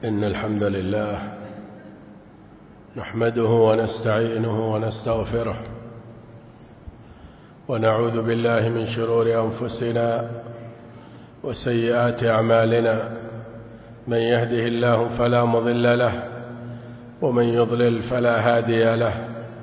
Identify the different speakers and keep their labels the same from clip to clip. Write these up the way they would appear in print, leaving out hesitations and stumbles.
Speaker 1: إن الحمد لله نحمده ونستعينه ونستغفره ونعوذ بالله من شرور أنفسنا وسيئات أعمالنا. من يهده الله فلا مضل له ومن يضلل فلا هادي له،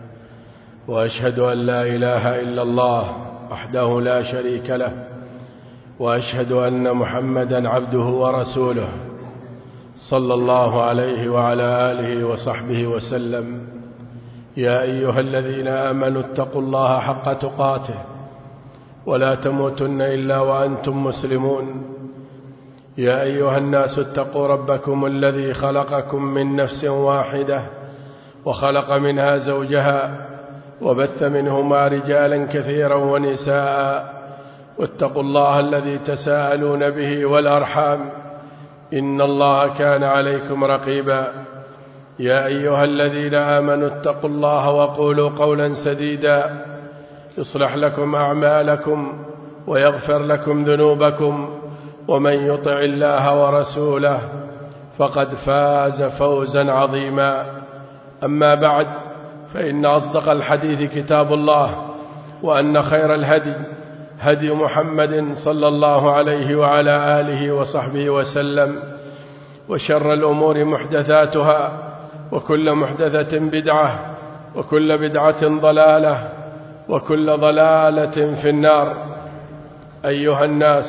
Speaker 1: وأشهد أن لا إله إلا الله وحده لا شريك له، وأشهد أن محمدا عبده ورسوله صلى الله عليه وعلى آله وصحبه وسلم. يا أيها الذين آمنوا اتقوا الله حق تقاته ولا تموتن إلا وأنتم مسلمون. يا أيها الناس اتقوا ربكم الذي خلقكم من نفس واحدة وخلق منها زوجها وبث منهما رجالا كثيرا ونساء، واتقوا الله الذي تساءلون به والأرحام إن الله كان عليكم رقيبا. يا أيها الذين آمنوا اتقوا الله وقولوا قولا سديدا يصلح لكم أعمالكم ويغفر لكم ذنوبكم، ومن يطع الله ورسوله فقد فاز فوزا عظيما. أما بعد، فإن أصدق الحديث كتاب الله، وأن خير الهدي هدي محمد صلى الله عليه وعلى آله وصحبه وسلم، وشر الأمور محدثاتها، وكل محدثة بدعة، وكل بدعة ضلالة، وكل ضلالة في النار. أيها الناس،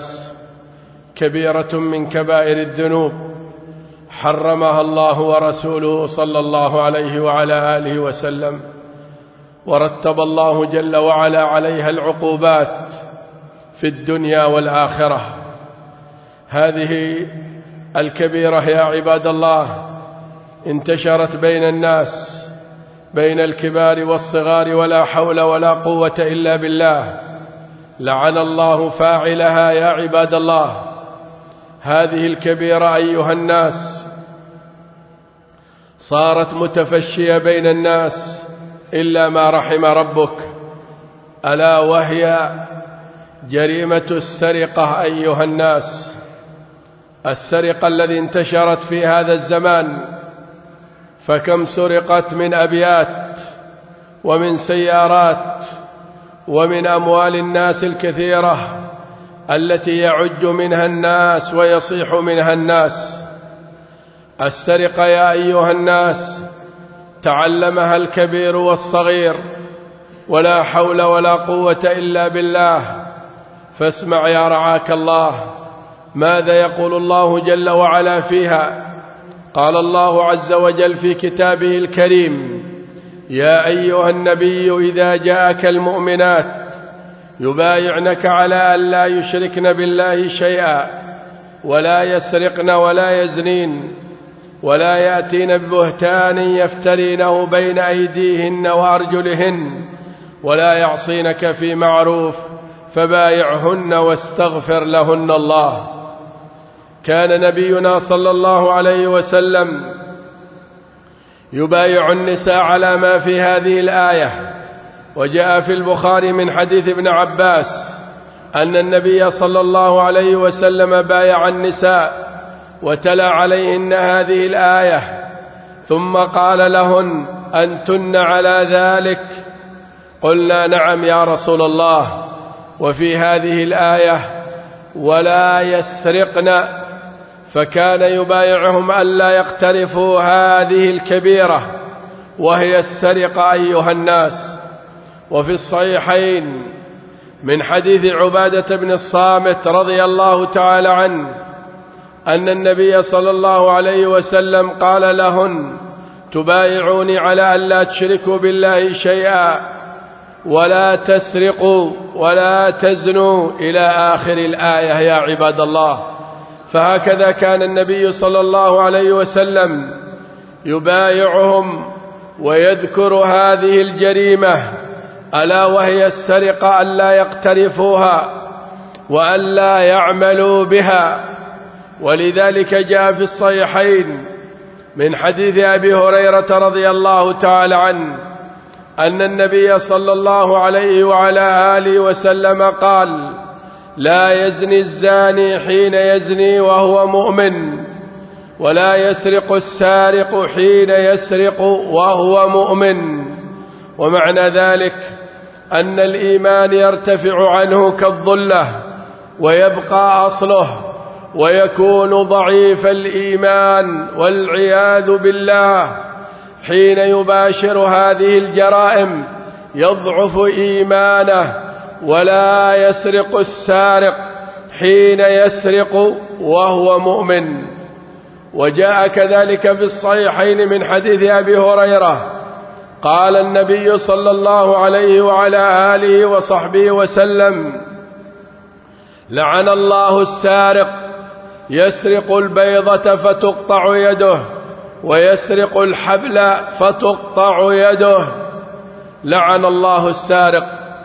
Speaker 1: كبيرة من كبائر الذنوب حرمها الله ورسوله صلى الله عليه وعلى آله وسلم، ورتب الله جل وعلا عليها العقوبات في الدنيا والآخرة. هذه الكبيرة يا عباد الله انتشرت بين الناس، بين الكبار والصغار، ولا حول ولا قوة إلا بالله. لعن الله فاعلها يا عباد الله. هذه الكبيرة أيها الناس صارت متفشية بين الناس إلا ما رحم ربك، ألا وهي جريمة السرقة. أيها الناس، السرقة التي انتشرت في هذا الزمان، فكم سرقت من أبيات ومن سيارات ومن أموال الناس الكثيرة التي يعج منها الناس ويصيح منها الناس. السرقة يا أيها الناس تعلمها الكبير والصغير، ولا حول ولا قوة إلا بالله. فاسمع يا رعاك الله ماذا يقول الله جل وعلا فيها. قال الله عز وجل في كتابه الكريم: يا أيها النبي إذا جاءك المؤمنات يبايعنك على أن لا يشركن بالله شيئا ولا يسرقن ولا يزنين ولا يأتين ببهتان يفترينه بين أيديهن وأرجلهن ولا يعصينك في معروف فبايعهن واستغفر لهن الله. كان نبينا صلى الله عليه وسلم يبايع النساء على ما في هذه الآية. وجاء في البخاري من حديث ابن عباس أن النبي صلى الله عليه وسلم بايع النساء وتلا عليهن هذه الآية، ثم قال لهن: أنتن على ذلك؟ قلنا: نعم يا رسول الله. وفي هذه الآية: ولا يسرقن، فكان يبايعهم ألا يقترفوا هذه الكبيرة وهي السرقة أيها الناس. وفي الصحيحين من حديث عبادة بن الصامت رضي الله تعالى عنه أن النبي صلى الله عليه وسلم قال لهن: تبايعوني على أن لا تشركوا بالله شيئا ولا تسرقوا ولا تزنوا إلى آخر الآية يا عباد الله. فهكذا كان النبي صلى الله عليه وسلم يبايعهم ويذكر هذه الجريمة، ألا وهي السرقة، ألا يقترفوها وألا يعملوا بها. ولذلك جاء في الصحيحين من حديث أبي هريرة رضي الله تعالى عنه أن النبي صلى الله عليه وعلى آله وسلم قال: لا يزني الزاني حين يزني وهو مؤمن، ولا يسرق السارق حين يسرق وهو مؤمن. ومعنى ذلك أن الإيمان يرتفع عنه كالظلة ويبقى أصله، ويكون ضعيف الإيمان والعياذ بالله. حين يباشر هذه الجرائم يضعف إيمانه. ولا يسرق السارق حين يسرق وهو مؤمن. وجاء كذلك في الصحيحين من حديث أبي هريرة قال النبي صلى الله عليه وعلى آله وصحبه وسلم: لعن الله السارق يسرق البيضة فتقطع يده، ويسرق الحبل فتقطع يده. لعن الله السارق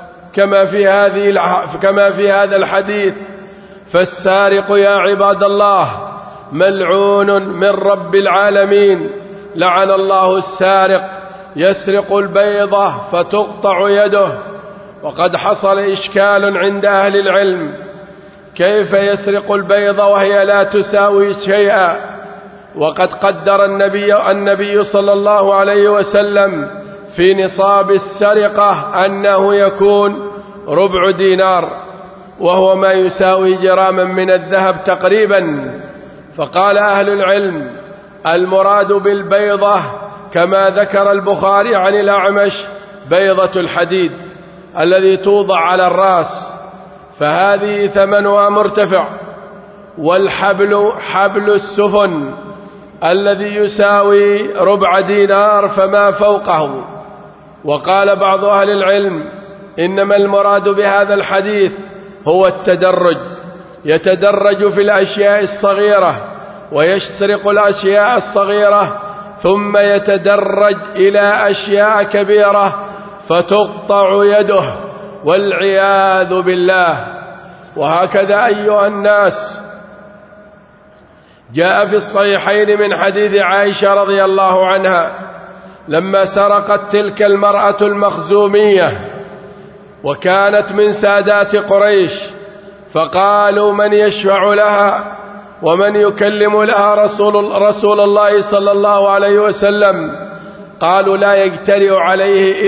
Speaker 1: كما في هذا الحديث. فالسارق يا عباد الله ملعون من رب العالمين. لعن الله السارق يسرق البيضة فتقطع يده. وقد حصل إشكال عند أهل العلم: كيف يسرق البيضة وهي لا تساوي شيئا؟ وقد قدر النبي صلى الله عليه وسلم في نصاب السرقة أنه يكون ربع دينار، وهو ما يساوي جراما من الذهب تقريبا. فقال أهل العلم: المراد بالبيضة كما ذكر البخاري عن الأعمش بيضة الحديد الذي توضع على الرأس، فهذه ثمنها مرتفع. والحبل حبل السفن الذي يساوي ربع دينار فما فوقه. وقال بعض أهل العلم: إنما المراد بهذا الحديث هو التدرج، يتدرج في الأشياء الصغيرة ويسرق الأشياء الصغيرة، ثم يتدرج إلى أشياء كبيرة فتقطع يده والعياذ بالله. وهكذا أيها الناس جاء في الصحيحين من حديث عائشة رضي الله عنها لما سرقت تلك المرأة المخزومية وكانت من سادات قريش، فقالوا: من يشفع لها ومن يكلم لها رسول الله صلى الله عليه وسلم؟ قالوا: لا يجترئ عليه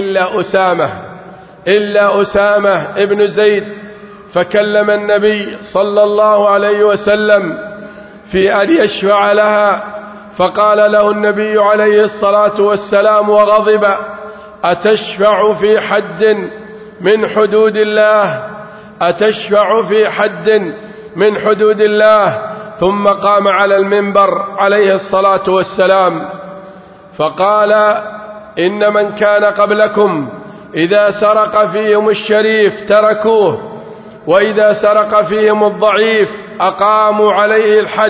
Speaker 1: إلا أسامة ابن زيد. فكلم النبي صلى الله عليه وسلم في أن يشفع لها، فقال له النبي عليه الصلاة والسلام وغضب: أتشفع في حد من حدود الله؟ أتشفع في حد من حدود الله؟ ثم قام على المنبر عليه الصلاة والسلام فقال: إن من كان قبلكم إذا سرق فيهم الشريف تركوه، وإذا سرق فيهم الضعيف أقاموا عليه الحد.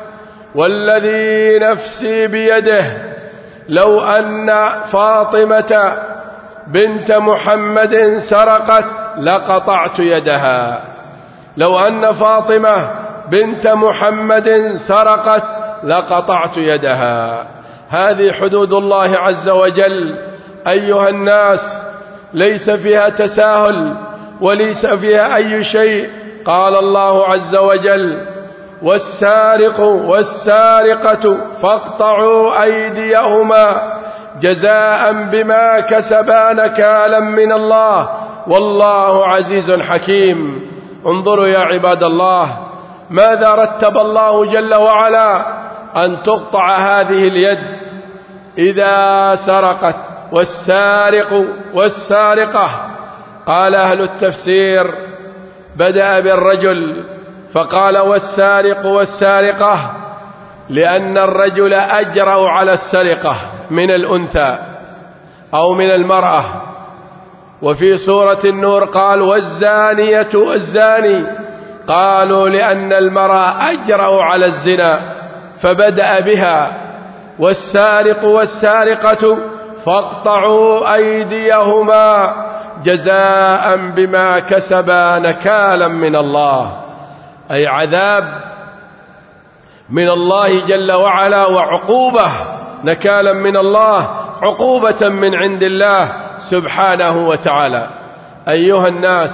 Speaker 1: والذي نفسي بيده لو أن فاطمة بنت محمد سرقت لقطعت يدها. لو أن فاطمة بنت محمد سرقت لقطعت يدها. هذه حدود الله عز وجل أيها الناس، ليس فيها تساهل وليس فيها أي شيء. قال الله عز وجل: والسارق والسارقة فاقطعوا أيديهما جزاء بما كسبا نكالا من الله والله عزيز حكيم. انظروا يا عباد الله ماذا رتب الله جل وعلا أن تقطع هذه اليد إذا سرقت. والسارق والسارقة، قال أهل التفسير بدأ بالرجل فقال والسارق والسارقة لأن الرجل أجرأ على السرقة من الأنثى أو من المرأة. وفي سورة النور قال والزانية والزاني، قالوا لأن المرأة أجرأ على الزنا فبدأ بها. والسارق والسارقة فاقطعوا أيديهما جزاء بما كسبا نكالا من الله، أي عذاب من الله جل وعلا وعقوبة، نكالا من الله، عقوبة من عند الله سبحانه وتعالى. أيها الناس،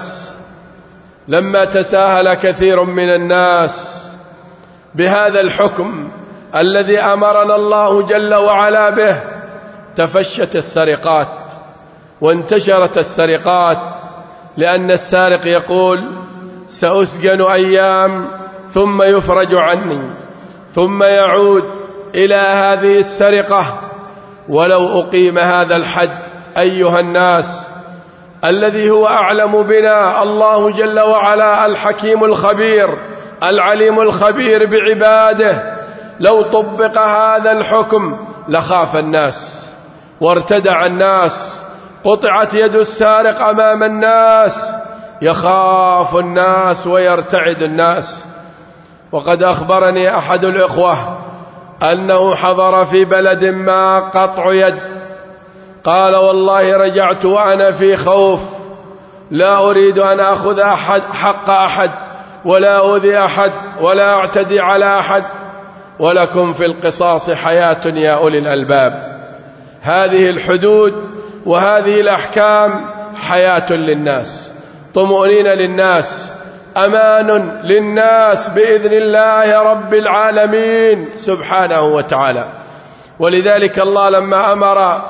Speaker 1: لما تساهل كثير من الناس بهذا الحكم الذي أمرنا الله جل وعلا به تفشت السرقات وانتشرت السرقات، لأن السارق يقول: سأسجن أيام ثم يفرج عني، ثم يعود إلى هذه السرقة. ولو أقيم هذا الحد أيها الناس، الذي هو أعلم بنا الله جل وعلا الحكيم الخبير العليم الخبير بعباده، لو طبق هذا الحكم لخاف الناس وارتدع الناس، قطعت يد السارق أمام الناس، يخاف الناس ويرتعد الناس. وقد أخبرني أحد الإخوة أنه حضر في بلد ما قطع يد، قال: والله رجعت وأنا في خوف، لا أريد أن أخذ حق أحد ولا أؤذي أحد ولا أعتدي على أحد، ولكم في القصاص حياة يا أولي الألباب. هذه الحدود وهذه الأحكام حياة للناس، طمأنينة للناس، أمان للناس بإذن الله رب العالمين سبحانه وتعالى. ولذلك الله لما أمر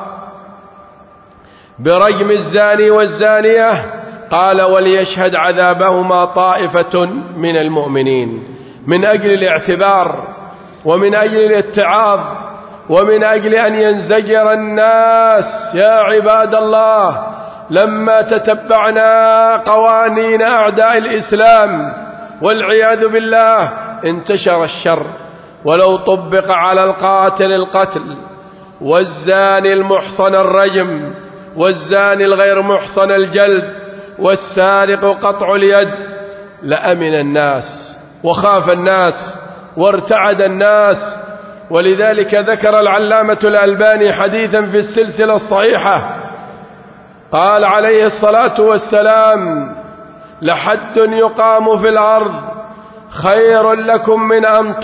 Speaker 1: برجم الزاني والزانية قال: وليشهد عذابهما طائفة من المؤمنين، من أجل الاعتبار ومن أجل الاتعاظ ومن أجل أن ينزجر الناس. يا عباد الله، لما تتبعنا قوانين أعداء الإسلام والعياذ بالله انتشر الشر. ولو طبق على القاتل القتل، والزاني المحصن الرجم، والزاني الغير محصن الجلد، والسارق قطع اليد، لأمن الناس وخاف الناس وارتعد الناس. ولذلك ذكر العلامة الألباني حديثا في السلسلة الصحيحة، قال عليه الصلاة والسلام: لحد يقام في الأرض خير لكم من أن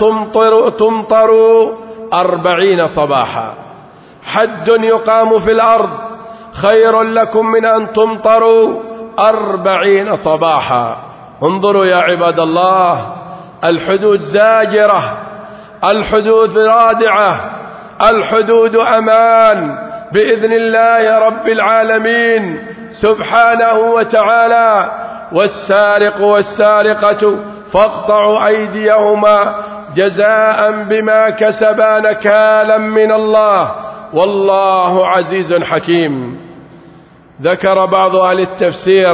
Speaker 1: تمطروا 40 صباحا. حد يقام في الأرض خير لكم من أن تمطروا 40 صباحا. انظروا يا عباد الله، الحدود زاجرة، الحدود رادعة، الحدود أمان بإذن الله رب العالمين سبحانه وتعالى. والسارق والسارقة فاقطعوا أيديهما جزاء بما كسبا نكالا من الله والله عزيز حكيم. ذكر بعض أهل التفسير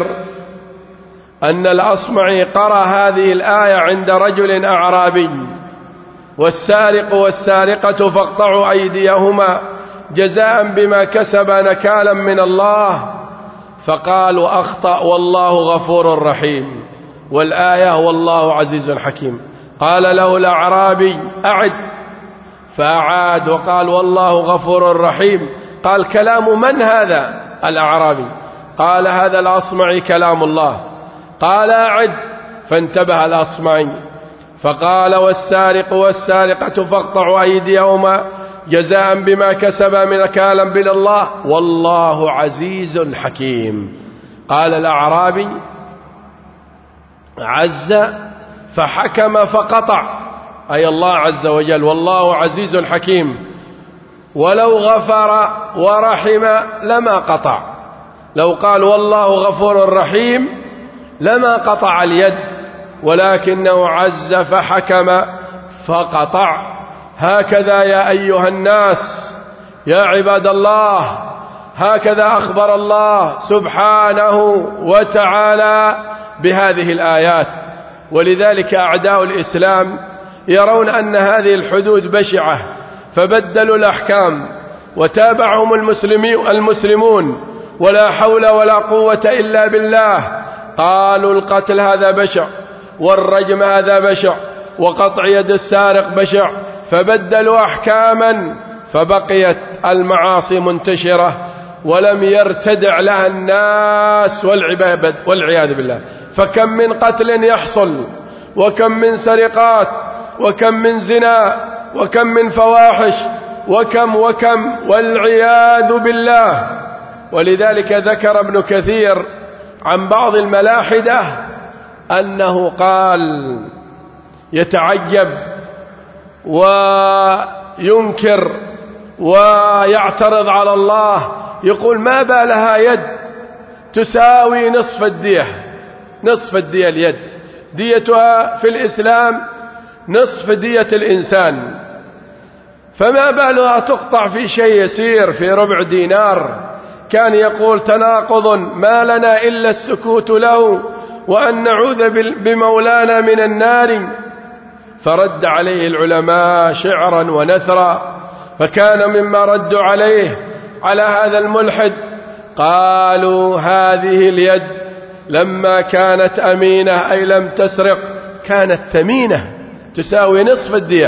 Speaker 1: أن الأصمعي قرأ هذه الآية عند رجل أعرابي: والسارق والسارقة فاقطعوا أيديهما جزاء بما كسب نكالا من الله، فقالوا: أخطأ والله غفور رحيم، والآية والله عزيز حكيم. قال له الأعرابي: أعد، فأعاد وقال: والله غفور رحيم. قال: كلام من هذا؟ الأعرابي. قال: هذا الأصمعي كلام الله. قال: أعد، فانتبه الأصمعي فقال: والسارق والسارقة فاقطعوا أيديهما جزاء بما كسب من نكالا من الله والله عزيز حكيم. قال الأعرابي: عز فحكم فقطع، أي الله عز وجل، والله عزيز حكيم. ولو غفر ورحم لما قطع، لو قال والله غفور رحيم لما قطع اليد، ولكنه عز فحكم فقطع. هكذا يا أيها الناس، يا عباد الله، هكذا أخبر الله سبحانه وتعالى بهذه الآيات. ولذلك أعداء الإسلام يرون أن هذه الحدود بشعة فبدلوا الأحكام وتابعهم المسلمون ولا حول ولا قوة إلا بالله. قالوا القتل هذا بشع، والرجم هذا بشع، وقطع يد السارق بشع، فبدلوا أحكاما فبقيت المعاصي منتشرة ولم يرتدع لها الناس والعياذ بالله. فكم من قتل يحصل، وكم من سرقات، وكم من زنا، وكم من فواحش، وكم والعياذ بالله. ولذلك ذكر ابن كثير عن بعض الملاحدة أنه قال: يتعجب وينكر ويعترض على الله، يقول ما بالها يد تساوي نصف الدية، نصف الدية اليد ديتها في الإسلام نصف دية الإنسان، فما بالها تقطع في شيء يسير في ربع دينار. كان يقول تناقض ما لنا إلا السكوت له وأن نعوذ بمولانا من النار. فرد عليه العلماء شعرا ونثرا، فكان مما ردوا عليه على هذا الملحد قالوا هذه اليد لما كانت أمينة أي لم تسرق كانت ثمينة تساوي نصف الدية،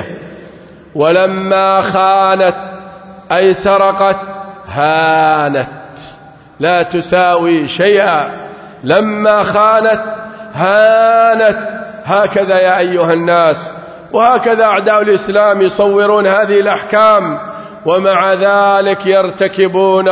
Speaker 1: ولما خانت أي سرقت هانت لا تساوي شيئا، لما خانت هانت. هكذا يا أيها الناس، وهكذا أعداء الإسلام يصورون هذه الأحكام، ومع ذلك يرتكبون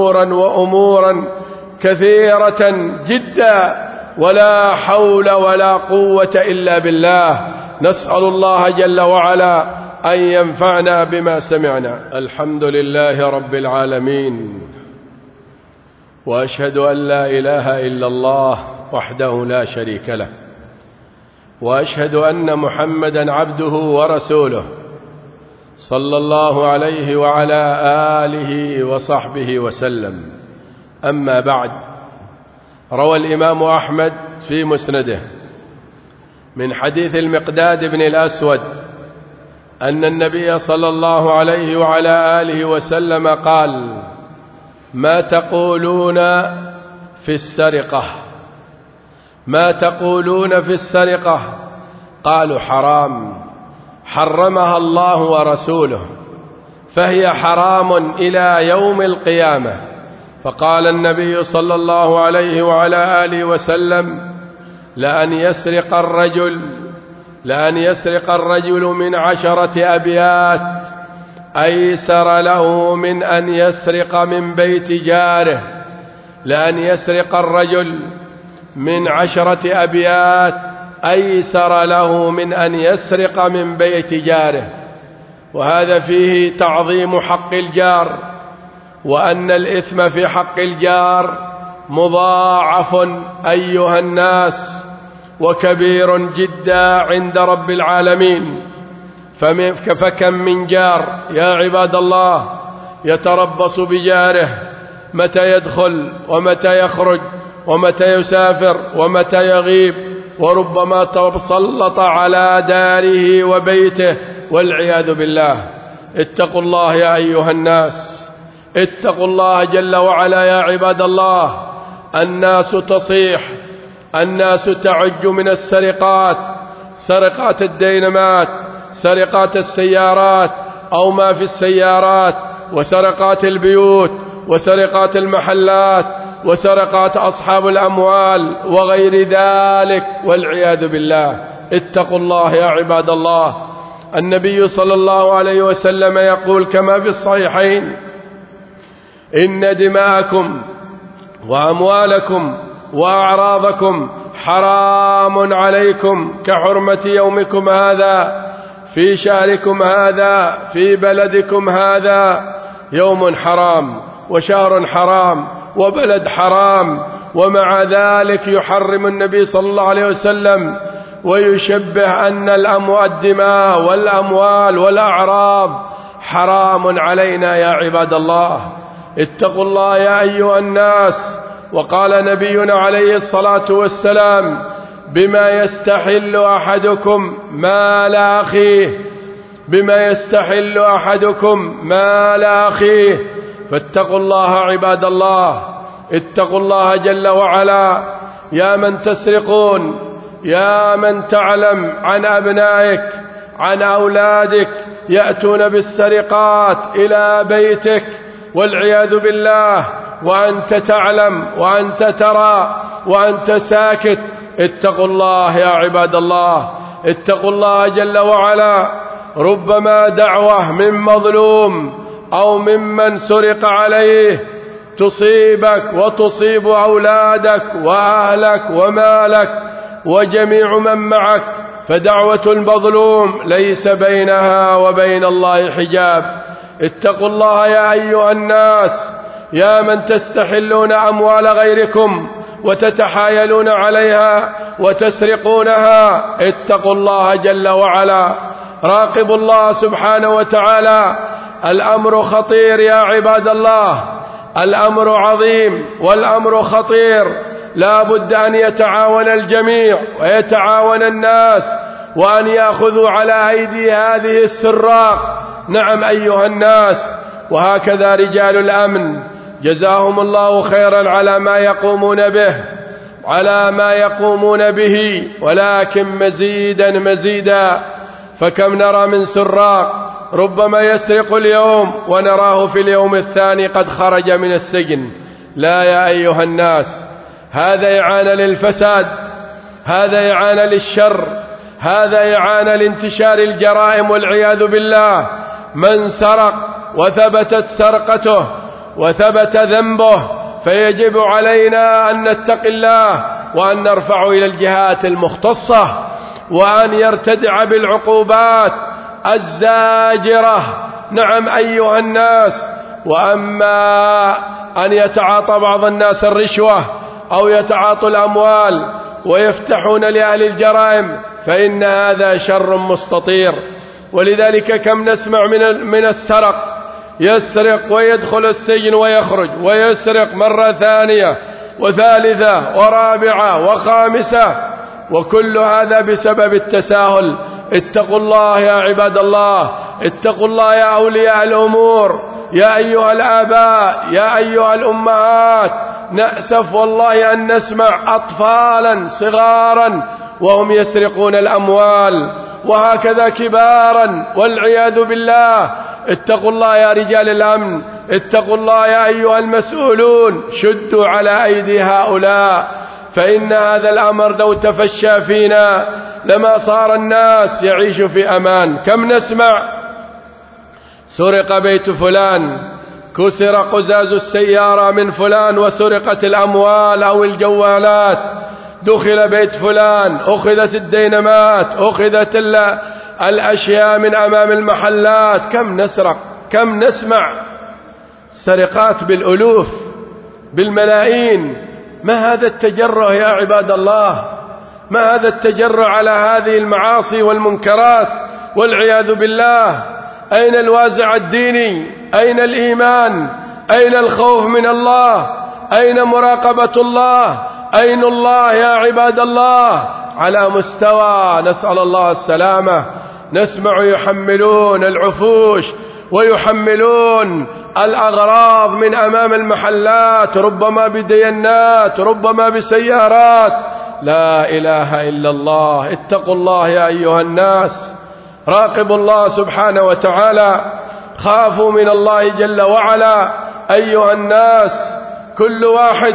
Speaker 1: أمورا كثيرة جدا، ولا حول ولا قوة إلا بالله. نسأل الله جل وعلا أن ينفعنا بما سمعنا. الحمد لله رب العالمين، وأشهد أن لا إله إلا الله وحده لا شريك له، وأشهد أن محمدا عبده ورسوله صلى الله عليه وعلى آله وصحبه وسلم. أما بعد، روى الإمام أحمد في مسنده من حديث المقداد بن الأسود أن النبي صلى الله عليه وعلى آله وسلم قال: ما تقولون في السرقة؟ ما تقولون في السرقة؟ قالوا حرام، حرمها الله ورسوله، فهي حرام إلى يوم القيامة. فقال النبي صلى الله عليه وعلى آله وسلم: لأن يسرق الرجل من 10 أبيات أيسر له من أن يسرق من بيت جاره. لأن يسرق الرجل من 10 أبيات أيسر له من أن يسرق من بيت جاره. وهذا فيه تعظيم حق الجار، وأن الإثم في حق الجار مضاعف أيها الناس وكبير جدا عند رب العالمين. فكم من جار يا عباد الله يتربص بجاره متى يدخل ومتى يخرج ومتى يسافر ومتى يغيب، وربما تسلط على داره وبيته والعياذ بالله. اتقوا الله يا أيها الناس، اتقوا الله جل وعلا يا عباد الله. الناس تصيح، الناس تعج من السرقات، سرقات الدينمات، سرقات السيارات أو ما في السيارات، وسرقات البيوت، وسرقات المحلات، وسرقات أصحاب الأموال وغير ذلك والعياذ بالله. اتقوا الله يا عباد الله. النبي صلى الله عليه وسلم يقول كما في الصحيحين: إن دماءكم وأموالكم وأعراضكم حرام عليكم كحرمة يومكم هذا في شهركم هذا في بلدكم هذا. يوم حرام وشهر حرام وبلد حرام، ومع ذلك يحرم النبي صلى الله عليه وسلم ويشبه أن الدماء والأموال والأعراض حرام علينا يا عباد الله. اتقوا الله يا أيها الناس. وقال نبينا عليه الصلاة والسلام: بما يستحل أحدكم مال أخيه، بما يستحل أحدكم مال أخيه. فاتقوا الله عباد الله، اتقوا الله جل وعلا. يا من تسرقون، يا من تعلم عن أبنائك عن أولادك يأتون بالسرقات إلى بيتك والعياذ بالله، وأنت تعلم وأنت ترى وأنت ساكت. اتقوا الله يا عباد الله، اتقوا الله جل وعلا. ربما دعوة من مظلوم أو ممن سرق عليه تصيبك وتصيب أولادك وأهلك ومالك وجميع من معك، فدعوة المظلوم ليس بينها وبين الله حجاب. اتقوا الله يا أيها الناس، يا من تستحلون أموال غيركم وتتحايلون عليها وتسرقونها، اتقوا الله جل وعلا، راقبوا الله سبحانه وتعالى. الأمر خطير يا عباد الله، الأمر عظيم والأمر خطير، لا بد أن يتعاون الجميع ويتعاون الناس وأن يأخذوا على أيدي هذه السراق. نعم أيها الناس، وهكذا رجال الأمن جزاهم الله خيرا على ما يقومون به، ولكن مزيدا. فكم نرى من سراق ربما يسرق اليوم ونراه في اليوم الثاني قد خرج من السجن. لا يا أيها الناس، هذا إعانة للفساد، هذا إعانة للشر، هذا إعانة لانتشار الجرائم والعياذ بالله. من سرق وثبتت سرقته وثبت ذنبه فيجب علينا أن نتقي الله وأن نرفع إلى الجهات المختصة وأن يرتدع بالعقوبات الزاجرة. نعم أيها الناس. وأما أن يتعاطى بعض الناس الرشوة أو يتعاطوا الأموال ويفتحون لأهل الجرائم فإن هذا شر مستطير. ولذلك كم نسمع من السرق، يسرق ويدخل السجن ويخرج، ويسرق مرة ثانية وثالثة ورابعة وخامسة، وكل هذا بسبب التساهل. اتقوا الله يا عباد الله، اتقوا الله يا أولياء الأمور، يا أيها الآباء، يا أيها الأمهات. نأسف والله أن نسمع أطفالا صغارا وهم يسرقون الأموال، وهكذا كبارا والعياذ بالله. اتقوا الله يا رجال الأمن، اتقوا الله يا أيها المسؤولون، شدوا على أيدي هؤلاء، فإن هذا الأمر لو تفشى فينا لما صار الناس يعيش في أمان. كم نسمع سرق بيت فلان، كسر قزاز السيارة من فلان وسرقت الأموال أو الجوالات، دخل بيت فلان، أخذت الدينامات، أخذت الأشياء من أمام المحلات. كم نسرق، كم نسمع سرقات بالألوف بالملايين. ما هذا التجرؤ يا عباد الله؟ ما هذا التجرؤ على هذه المعاصي والمنكرات والعياذ بالله؟ أين الوازع الديني؟ أين الإيمان؟ أين الخوف من الله؟ أين مراقبة الله؟ أين الله يا عباد الله؟ على مستوى نسأل الله السلامة. نسمع يحملون العفوش ويحملون الأغراض من أمام المحلات، ربما بدينات، ربما بسيارات. لا إله إلا الله. اتقوا الله يا أيها الناس، راقبوا الله سبحانه وتعالى، خافوا من الله جل وعلا. أيها الناس، كل واحد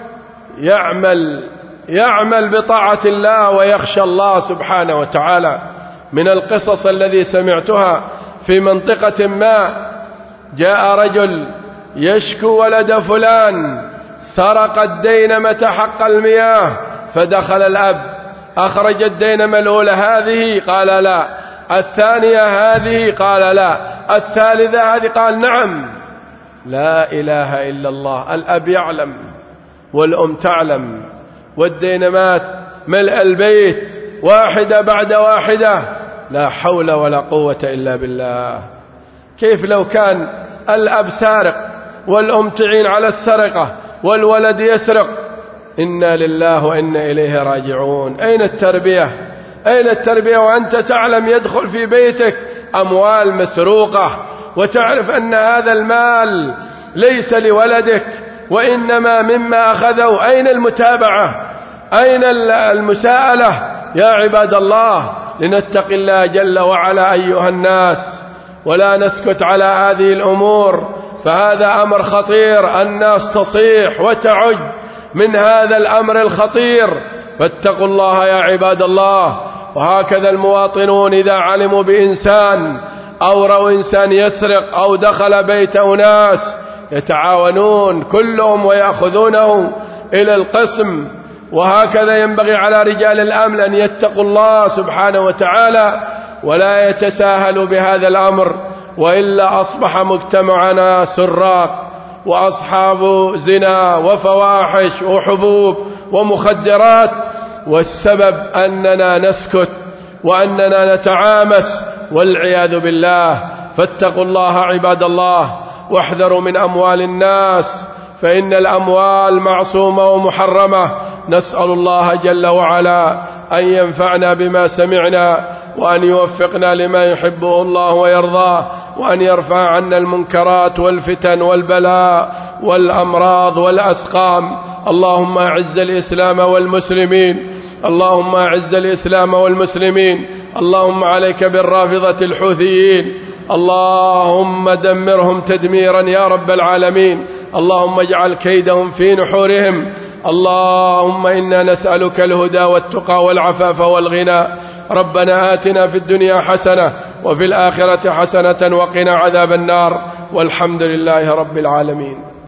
Speaker 1: يعمل بطاعة الله ويخشى الله سبحانه وتعالى. من القصص الذي سمعتها في منطقة ما، جاء رجل يشكو ولد فلان سرق الدينمة حق المياه، فدخل الأب أخرج الدينمة الأولى، هذه؟ قال لا. الثانية هذه؟ قال لا. الثالثة هذه؟ قال نعم. لا إله إلا الله. الأب يعلم والأم تعلم، والدينمات ملء البيت واحدة بعد واحدة. لا حول ولا قوة إلا بالله. كيف لو كان الأب سارق والأم تعين على السرقة والولد يسرق؟ إنا لله وإنا إليه راجعون. أين التربية؟ أين التربية وأنت تعلم يدخل في بيتك أموال مسروقة، وتعرف أن هذا المال ليس لولدك وإنما مما أخذه؟ أين المتابعة؟ أين المساءلة يا عباد الله؟ لنتقي الله جل وعلا أيها الناس، ولا نسكت على هذه الأمور، فهذا أمر خطير. الناس تصيح وتعج من هذا الأمر الخطير، فاتقوا الله يا عباد الله. وهكذا المواطنون إذا علموا بإنسان أو رأوا إنسان يسرق أو دخل بيت أناس يتعاونون كلهم ويأخذونه إلى القسم وهكذا ينبغي على رجال الأمن أن يتقوا الله سبحانه وتعالى ولا يتساهلوا بهذا الأمر، وإلا أصبح مجتمعنا سراق وأصحاب زنا وفواحش وحبوب ومخدرات، والسبب أننا نسكت وأننا نتعامس والعياذ بالله. فاتقوا الله عباد الله واحذروا من أموال الناس، فإن الأموال معصومة ومحرمة. نسأل الله جل وعلا أن ينفعنا بما سمعنا، وأن يوفقنا لما يحبه الله ويرضاه، وأن يرفع عنا المنكرات والفتن والبلاء والأمراض والأسقام. اللهم أعز الإسلام والمسلمين، اللهم أعز الإسلام والمسلمين. اللهم عليك بالرافضة الحوثيين، اللهم دمرهم تدميرا يا رب العالمين. اللهم اجعل كيدهم في نحورهم. اللهم إنا نسألك الهدى والتقى والعفاف والغنى. ربنا آتنا في الدنيا حسنة وفي الآخرة حسنة وقنا عذاب النار، والحمد لله رب العالمين.